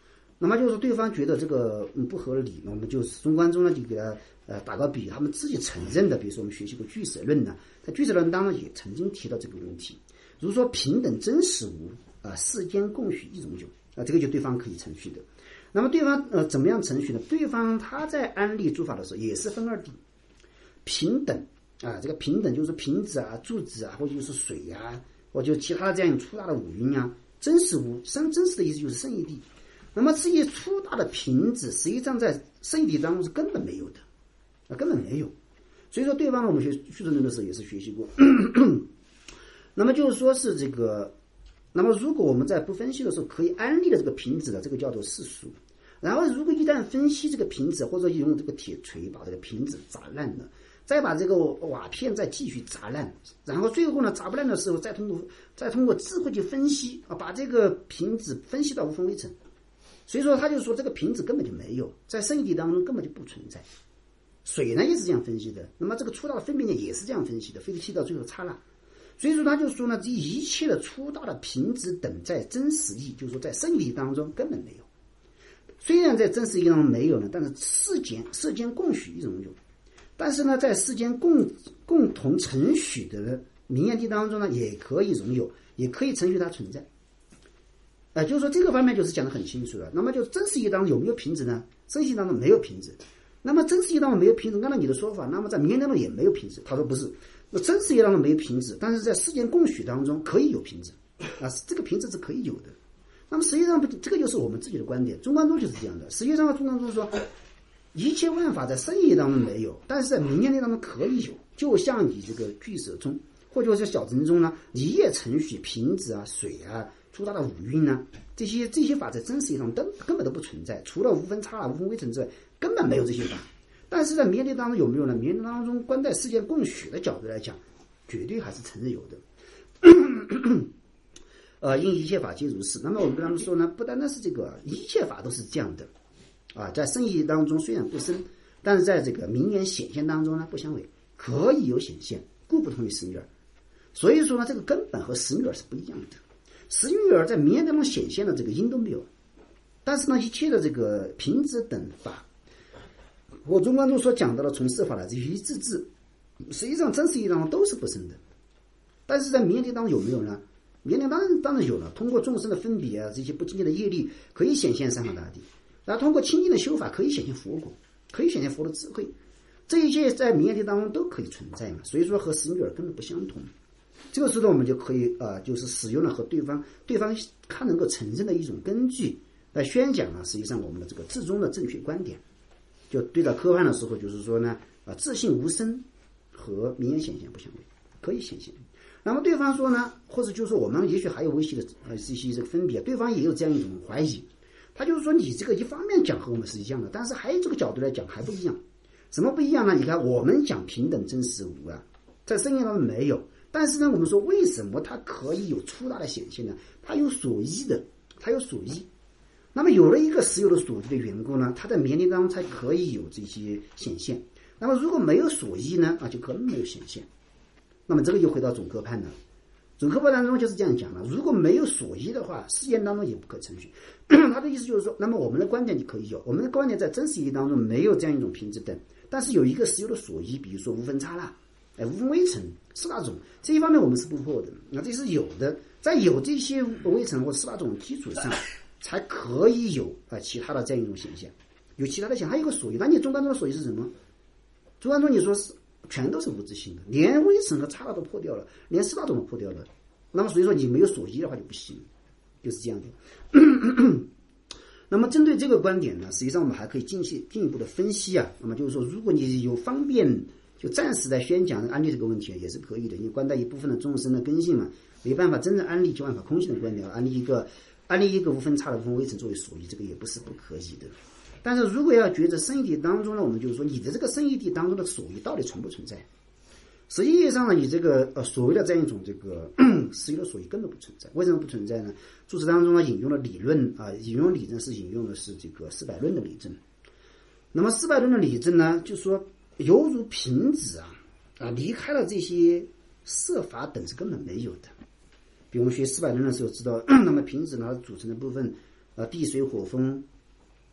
那么就是对方觉得这个嗯不合理，那我们就中观中呢就给他呃打个比，他们自己承认的，比如说我们学习过俱舍论呢，在俱舍论当中也曾经提到这个问题，如说平等真实无啊、呃，世间共许一种有啊、呃，这个就对方可以程序的。那么对方呃怎么样程序呢？对方他在安立诸法的时候也是分二谛，平等啊，这个平等就是瓶子啊、柱子啊，或者就是水啊，或者其他的这样粗大的五蕴啊，真实无，真真实的意思就是圣义谛。那么这些粗大的瓶子，实际上在圣义谛当中是根本没有的，啊，根本没有。所以说，对方我们学俱舍论的时候也是学习过。那么就是说是这个。那么如果我们在不分析的时候可以安立的这个瓶子的，这个叫做世俗。然后如果一旦分析这个瓶子，或者用这个铁锤把这个瓶子砸烂了，再把这个瓦片再继续砸烂，然后最后呢砸不烂的时候再通过再通过智慧去分析啊，把这个瓶子分析到无分微尘。所以说他就说这个瓶子根本就没有，在圣义谛当中根本就不存在。水呢也是这样分析的，那么这个粗大的分别念也是这样分析的，非得气到最后刹那。所以说他就说呢，这一切的粗大的瓶子等在真实义，就是说在圣义谛当中根本没有。虽然在真实义当中没有呢，但是世间世间共许一种有。但是呢，在世间共共同承许的名言谛当中呢，也可以容有，也可以承许它存在。呃，就是说这个方面就是讲得很清楚了。那么就真实义当中有没有瓶子呢？真实义当中没有瓶子。那么真实义当中没有瓶子，按照你的说法，那么在名言当中也没有瓶子。他说不是。那真实义当中没有瓶子，但是在世间共许当中可以有瓶子啊，这个瓶子是可以有的。那么实际上这个就是我们自己的观点，中观宗就是这样的。实际上中观宗说，一切万法在圣义当中没有，但是在名言谛当中可以有。就像你这个俱舍中，或者是小乘中呢，你也承许瓶子啊、水啊、粗大的五蕴呢，这些这些法在真实义上根根本都不存在，除了无分刹那、无分微尘之外，根本没有这些法。但是在名言谛当中有没有呢？名言谛当中观待世界共许的角度来讲，绝对还是承认有的。呃，因一切法皆如是。那么我们跟他们说呢，不单单是这个，一切法都是这样的啊，在圣义当中虽然不生，但是在这个名言显现当中呢不相违，可以有显现，故不同于实义耳。所以说呢，这个根本和实义耳是不一样的。实义耳在名言当中显现的这个因都没有，但是呢，一切的这个瓶子等法。我中观中所讲到的从事法来自于自治，实际上真实意义当中都是不生的，但是在名言谛当中有没有呢？名言谛当然当然有了，通过众生的分别啊，这些不清净的业力可以显现三法大谛，然后通过清净的修法可以显现佛果，可以显现佛的智慧，这一切在名言谛当中都可以存在嘛，所以说和实义耳根本不相同。这个时候我们就可以呃，就是使用了和对方对方他能够承认的一种根据来宣讲了，实际上我们的这个至终的正确观点。就对待科判的时候，就是说呢，啊，自性无生和名言显现不相违，可以显现。那么对方说呢，或者就是说我们也许还有微细的呃这些这个分别，对方也有这样一种怀疑，他就是说你这个一方面讲和我们是一样的，但是还有这个角度来讲还不一样。什么不一样呢？你看我们讲平等真实无啊，在圣言当中没有，但是呢，我们说为什么它可以有粗大的显现呢？它有所依的，它有所依。那么有了一个实有的所依的缘故呢，它在名言谛当中才可以有这些显现。那么如果没有所依呢，啊，就可能没有显现。那么这个就回到总科判了。总科判当中就是这样讲了：如果没有所依的话，世间当中也不可承许。他的意思就是说，那么我们的观点你可以有，我们的观点在真实意义当中没有这样一种品质等，但是有一个实有的所依，比如说无分刹那、哎，无分微尘、四大种，这一方面我们是不破的，那这是有的。在有这些微尘或四大种基础上，才可以有啊、呃、其他的这样一种显现，有其他的显现，还有一个所依。那你中观中的所依是什么？中观中你说是全都是无自性的，连微尘和刹那都破掉了，连四大种都破掉了。那么所以说你没有所依的话就不行，就是这样的。那么针对这个观点呢，实际上我们还可以进去进一步的分析啊。那么就是说，如果你有方便，就暂时在宣讲安利这个问题也是可以的。因为观待一部分的众生的根性嘛，没办法真正安利九万法空性的观点，安利一个。安利一个无分刹那、无分微尘作为所依，这个也不是不可以的。但是如果要觉得圣义谛当中呢，我们就是说你的这个圣义谛当中的所依到底存不存在？实际上呢，你这个呃所谓的这样一种这个实有的所依根本不存在。为什么不存在呢？注释当中呢引用了理论啊、呃，引用理证是引用的是这个四百论的理证。那么四百论的理证呢，就说犹如瓶子啊啊离开了这些色法等是根本没有的。比如我们学四百论的时候知道，那么瓶子呢组成的部分，呃，地水火风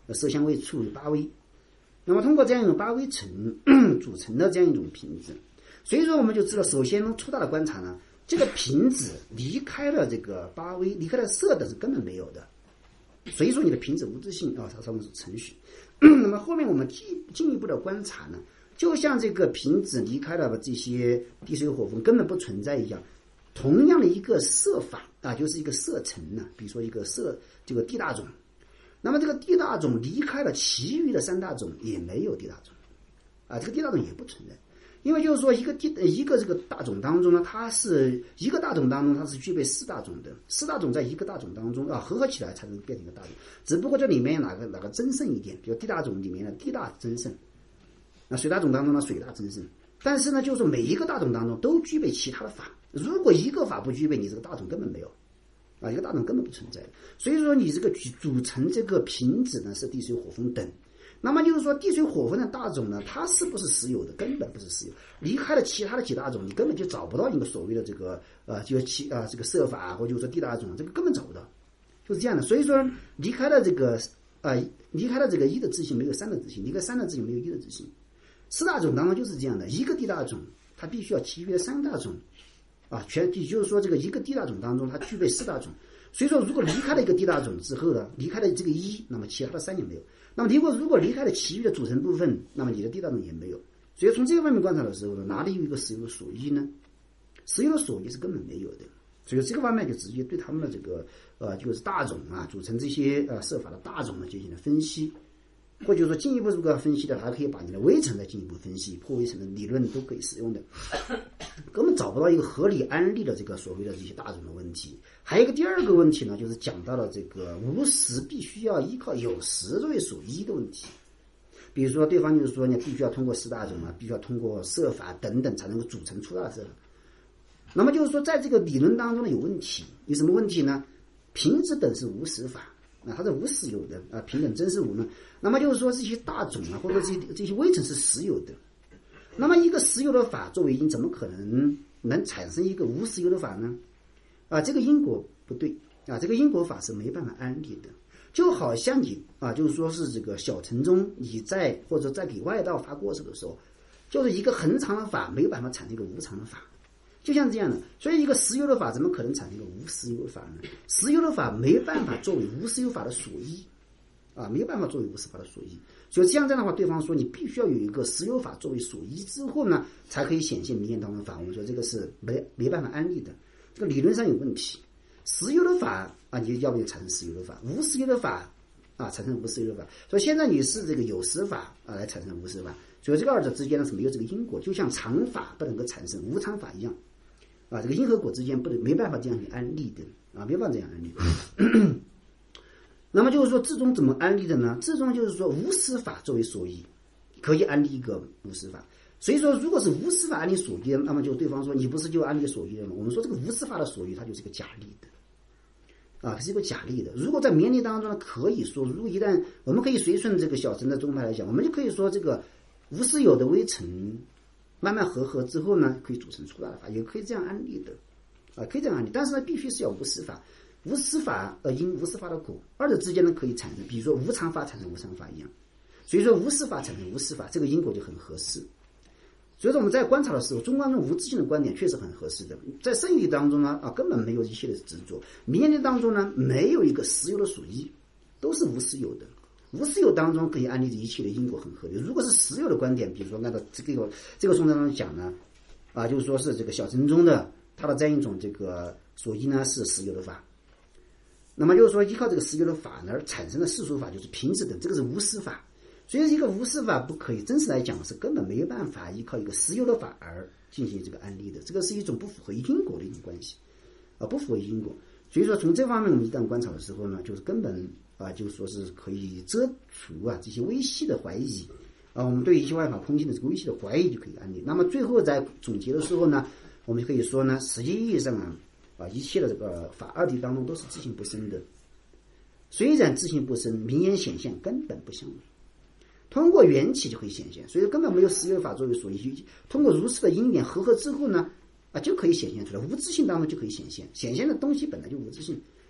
色香味触八味。那么通过这样一种八味层组成的这样一种瓶子，所以说我们就知道，首先粗大的观察呢，这个瓶子离开了这个八味，离开了色的是根本没有的。所以说你的瓶子无自性啊，它上面是程序。那么后面我们进进一步的观察呢，就像这个瓶子离开了这些地水火风根本不存在一样，同样的一个色法啊，就是一个色层呢，比如说一个色这个地大种，那么这个地大种离开了其余的三大种也没有地大种啊，这个地大种也不存在。因为就是说一个地一个这个大种当中呢，它是一个大种当中它是具备四大种的，四大种在一个大种当中啊合合起来才能变成一个大种，只不过这里面哪个哪个增盛一点，比如地大种里面的地大增盛，那水大种当中呢水大增盛，但是呢就是每一个大种当中都具备其他的法，如果一个法不具备，你这个大种根本没有啊，一个大种根本不存在。所以说你这个组成这个瓶子呢是地水火风等。那么就是说地水火风的大种呢，它是不是实有的？根本不是实有。离开了其他的几大种，你根本就找不到一个所谓的这个呃，就是其啊、呃、这个色法，或者就是说地大种，这个根本找不到，就是这样的。所以说离开了这个啊、呃，离开了这个一的自性，没有三的自性；离开三的自性，没有一的自性。四大种当中就是这样的，一个地大种，它必须要其余的三大种啊，全也就是说这个一个地大种当中，它具备四大种。所以说，如果离开了一个地大种之后呢，离开了这个一，那么其他的三也没有。那么如果如果离开了其余的组成部分，那么你的地大种也没有。所以从这个方面观察的时候呢，哪里有一个实有的所依呢？实有的所依是根本没有的。所以这个方面就直接对他们的这个呃就是大种啊组成这些呃色法的大种呢进行了分析，或者说进一步如果要分析的，还可以把你的微层再进一步分析，破微层的理论都可以使用的。根本找不到一个合理安立的这个所谓的这些大种的问题。还有一个第二个问题呢，就是讲到了这个无实必须要依靠有实作为所依的问题。比如说对方就是说你必须要通过四大种啊，必须要通过色法等等才能够组成粗大色法。那么就是说在这个理论当中呢有问题，有什么问题呢？平直等是无实法啊，它是无实有的啊，平等真是无呢。那么就是说这些大种啊，或者这些这些微尘是实有的。那么一个实有的法作为因，怎么可能能产生一个无实有的法呢？啊，这个因果不对啊，这个因果法是没办法安立的。就好像你啊，就是说是这个小乘中你在或者在给外道发过失的时候，就是一个恒常的法没有办法产生一个无常的法，就像这样的。所以一个实有的法怎么可能产生一个无实有的法呢？实有的法没办法作为无实有法的所依啊，没有办法作为无实法的所依。所以像这样的话，对方说你必须要有一个实有法作为所依之后呢，才可以显现名言当中的法。我们说这个是没没办法安立的，这个理论上有问题。实有的法啊，你要不要产生实有的法？无实有的法啊，产生无实有的法。所以现在你是这个有实法啊来产生无实法，所以这个二者之间呢是没有这个因果，就像常法不能够产生无常法一样啊，这个因和果之间不能没办法这样去安立的啊，没办法这样安立。那么就是说至终怎么安立的呢？至终就是说无实法作为所依，可以安立一个无实法。所以说如果是无实法安立所依，那么就对方说你不是就安立所依了吗？我们说这个无实法的所依它就是一个假立的啊，是一个假立的。如果在绵力当中呢，可以说如果一旦我们可以随顺这个小乘的宗派来讲，我们就可以说这个无实有的微尘慢慢合合之后呢，可以组成粗大的法，也可以这样安立的啊，可以这样安立。但是呢必须是要无实法，无实法的因，无实法的果，二者之间呢可以产生，比如说无常法产生无常法一样。所以说无实法产生无实法，这个因果就很合适。所以说我们在观察的时候，中观中无自性的观点确实很合适的。在圣义当中呢，啊根本没有一切的执着；名言力当中呢，没有一个实有的属依，都是无实有的。无实有当中可以安立一切的因果很合理。如果是实有的观点，比如说按照这个这个颂当中讲呢，啊就是说是这个小乘中的它的这样一种这个所依呢是实有的法，那么就是说依靠这个实有的法呢而产生的世俗法就是平直等，这个是无实法。所以一个无实法不可以，真实来讲是根本没有办法依靠一个实有的法而进行这个安立的，这个是一种不符合因果的一种关系啊，不符合因果。所以说从这方面我们一旦观察的时候呢，就是根本啊，就是说是可以遮除啊这些微细的怀疑啊，我们对一切外法空性的这个微细的怀疑就可以安立。那么最后在总结的时候呢，我们可以说呢，实际意义上啊啊一切的这个法二谛当中都是自性不生的，虽然自性不生，名言显现根本不相违。通过缘起就可以显现，所以根本没有实有法作为所依。通过如是的因缘合合之后呢，啊就可以显现出来，无自性当中就可以显现。显现的东西本来就无自性，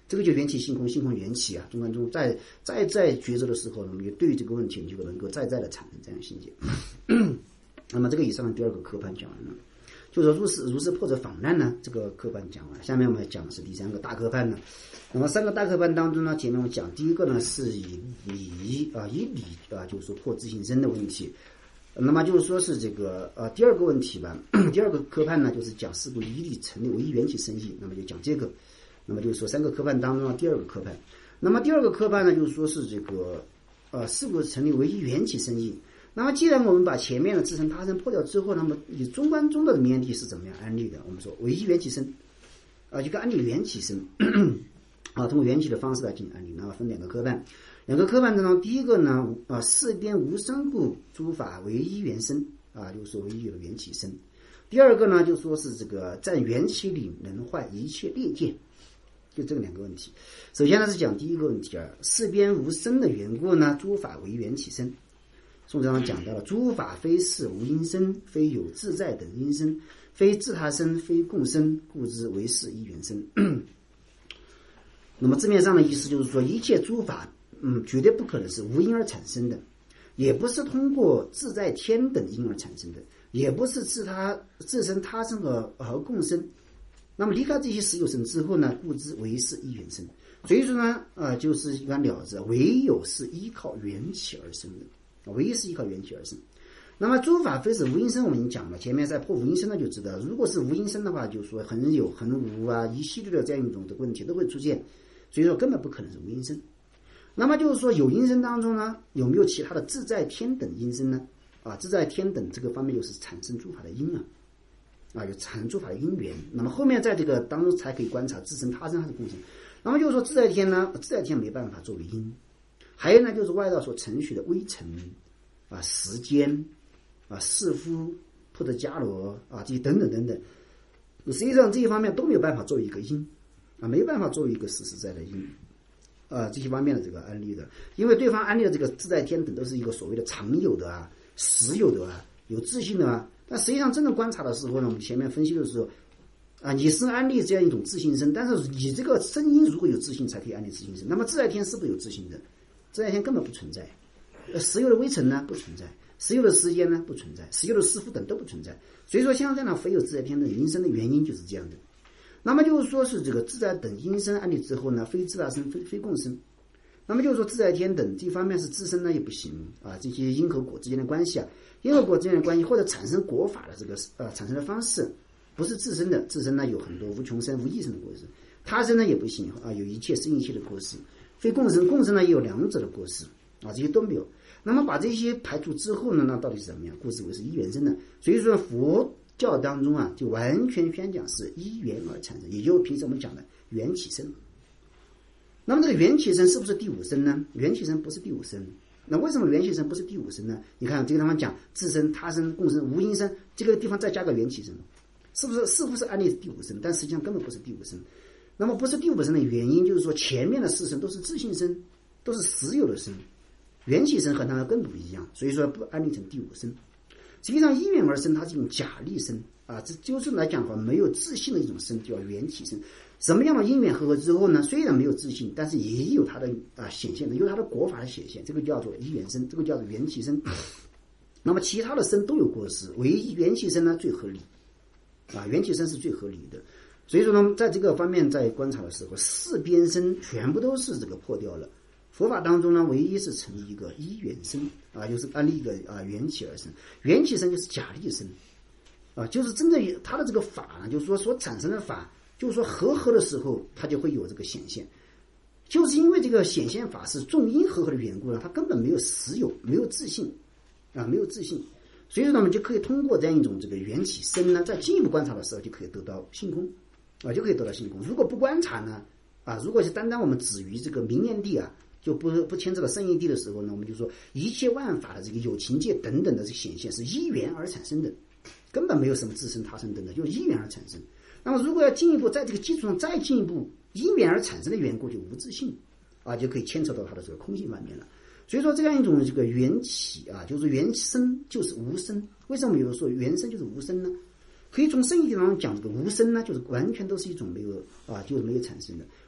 这个就缘起性空，性空缘起啊。中观中在在在抉择的时候，我们就对于这个问题，你就能够再再的产生这样的境界。那么这个以上的第二个科判讲完了，就说如是如是破者访难呢，这个科判讲完，下面我们讲的是第三个大科判呢。那么三个大科判当中呢，前面我们讲第一个呢是以理啊以理啊，就是说破自性身的问题。那么就是说是这个呃第二个问题吧，第二个科判呢就是讲是不以理成立唯一缘起生义，那么就讲这个。那么就是说三个科判当中的第二个科判。那么第二个科判呢就是说是这个呃是不成立唯一缘起生义。那么既然我们把前面的自身他身破掉之后，那么以中观中的面地是怎么样安立的？我们说唯一缘起生啊，就跟安立缘起生啊，通过缘起的方式来进行安立。那么分两个科判。两个科判当中，第一个呢，啊，四边无生故，诸法唯一缘生啊，就是说唯一有了缘起生。第二个呢，就说是这个占缘起理能坏一切劣见，就这个两个问题。首先呢是讲第一个问题啊，四边无生的缘故呢，诸法唯缘起生。宋章上讲到了，诸法非是无因生，非有自在等因生，非自他生，非共生，故知为是一缘生。那么字面上的意思就是说，一切诸法嗯，绝对不可能是无因而产生的，也不是通过自在天等因而产生的，也不是自他自身他生和和共生。那么离开这些实有生之后呢，故知为是一缘生。所以说呢，呃，就是一般了之，唯有是依靠缘起而生的，唯一是依靠缘起而生。那么诸法非是无因生，我们已经讲了，前面在破无因生呢就知道，如果是无因生的话，就是说很有很无啊，一系列的这样一种的问题都会出现，所以说根本不可能是无因生。那么就是说有因生当中呢，有没有其他的自在天等因生呢？啊，自在天等这个方面就是产生诸法的因啊，啊，有产生诸法的因缘。那么后面在这个当中才可以观察自身他生还是共生。那么就是说自在天呢，自在天没办法作为因。还有呢，就是外道所承许的微尘啊、时间啊、士夫、普特伽罗啊这些等等等等，实际上这一方面都没有办法作为一个因啊，没办法作为一个实实在在的因。呃，这些方面的这个案例的，因为对方安利的这个自在天等都是一个所谓的常有的啊、实有的啊、有自信的啊，但实际上真正观察的时候呢，我们前面分析的时候啊，你是安利这样一种自信身，但是你这个声音如果有自信才可以安利自信身，那么自在天是不是有自信的？自在天根本不存在，实有的微尘呢不存在，实有的时间呢不存在，实有的师傅等都不存在，所以说像这样非有自在天的因生的原因就是这样的。那么就是说是这个自在等因生安立之后呢，非自他生，非非共生。那么就是说自在天等这方面是自身呢也不行啊，这些因和果之间的关系啊，因和果之间的关系或者产生果法的这个呃产生的方式，不是自身的，自身呢有很多无穷生、无异生的果实，他生呢也不行啊，有一切生一切的果实，非共生，共生呢也有两者的果实啊，这些都没有。那么把这些排除之后呢，那到底是怎么样？故知为是一缘生的。所以说佛教当中啊，就完全宣讲是依缘而产生，也就是平时我们讲的缘起生。那么这个缘起生是不是第五生呢？缘起生不是第五生。那为什么缘起生不是第五生呢？你看这个地方讲自生、他生、共生、无因生，这个地方再加个缘起生，是不是似乎是案例是第五生，但实际上根本不是第五生。那么不是第五生的原因，就是说前面的四生都是自性生，都是实有的生，缘起生和它更不一样，所以说不安立成第五生。实际上因缘而生，它是一种假立生啊，这就是来讲的话，没有自信的一种生，叫缘起生。什么样的因缘合合之后呢？虽然没有自信，但是也有它的啊显现的，有它的果法的显现，这个叫做依缘生，这个叫做缘起生。那么其他的生都有过失，唯一缘起生呢最合理啊，缘起生是最合理的。所以说呢，在这个方面在观察的时候，四边生全部都是这个破掉了。佛法当中呢，唯一是成立一个依缘生啊，就是安立一个啊缘起而生，缘起生就是假立生啊，就是真正它的这个法呢，就是说所产生的法，就是说合合的时候，它就会有这个显现，就是因为这个显现法是众因合合的缘故呢，它根本没有实有，没有自信啊，没有自信，所以说我们就可以通过这样一种这个缘起生呢，在进一步观察的时候，就可以得到性空啊，就可以得到性空。如果不观察呢，啊，如果是单单我们止于这个明念地啊。就不不牵扯到圣义地的时候呢，我们就说一切万法的这个有情界等等的这个显现是依缘而产生的，根本没有什么自身他生等等，就是依缘而产生。那么如果要进一步在这个基础上再进一步因缘而产生的缘故，就无自性啊，就可以牵扯到它的这个空性方面了。所以说这样一种这个缘起啊，就是缘生就是无生。为什么有人说缘生就是无生呢？可以从圣义地当中讲这个无生呢，就是完全都是一种没有啊，就是没有产生的。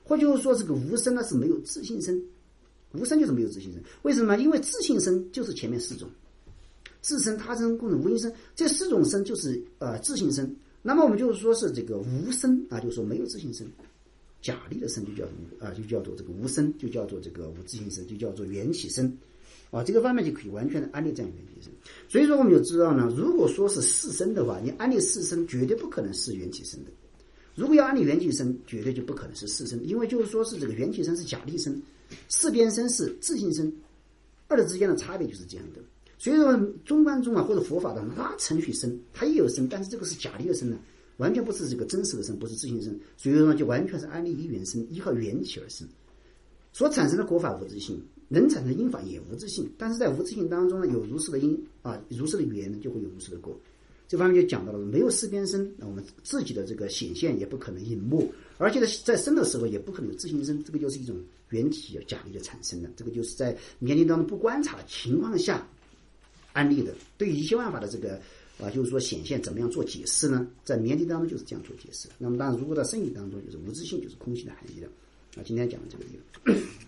或就是说这个无声呢是没有自性身，无声就是没有自性身。为什么？因为自性身就是前面四种，自身、他身、共生、无因身，这四种身就是呃自性身。那么我们就是说是这个无身啊，就是说没有自性身。假立的身就叫无啊，就叫做这个无身，就叫做这个无自性身，就叫做缘起身啊。这个方面就可以完全的安立这样缘起身。所以说我们就知道呢，如果说是四身的话，你安立四身绝对不可能是缘起身的。如果要安立缘起身，绝对就不可能是四身，因为就是说是这个缘起身是假立身，四边身是自性身，二者之间的差别就是这样的。所以说中观中啊或者佛法当中，它程序身，它也有身，但是这个是假立的身呢。完全不是这个真实的身，不是自性身，所以说呢，就完全是安立依缘身，依靠缘起而生，所产生的果法无自性，能产生因法也无自性，但是在无自性当中呢，有如是的因啊，如是的缘，就会有如是的果。这方面就讲到了，没有四边身，那我们自己的这个显现也不可能隐没，而且呢，在生的时候也不可能有自性身，这个就是一种缘起假立的产生的，这个就是在年龄当中不观察情况下安立的。对于一切万法的这个。啊，就是说显现怎么样做解释呢？在绵地当中就是这样做解释。那么当然，如果到圣义当中，就是无自性，就是空性的含义了。啊，今天讲的这个地方。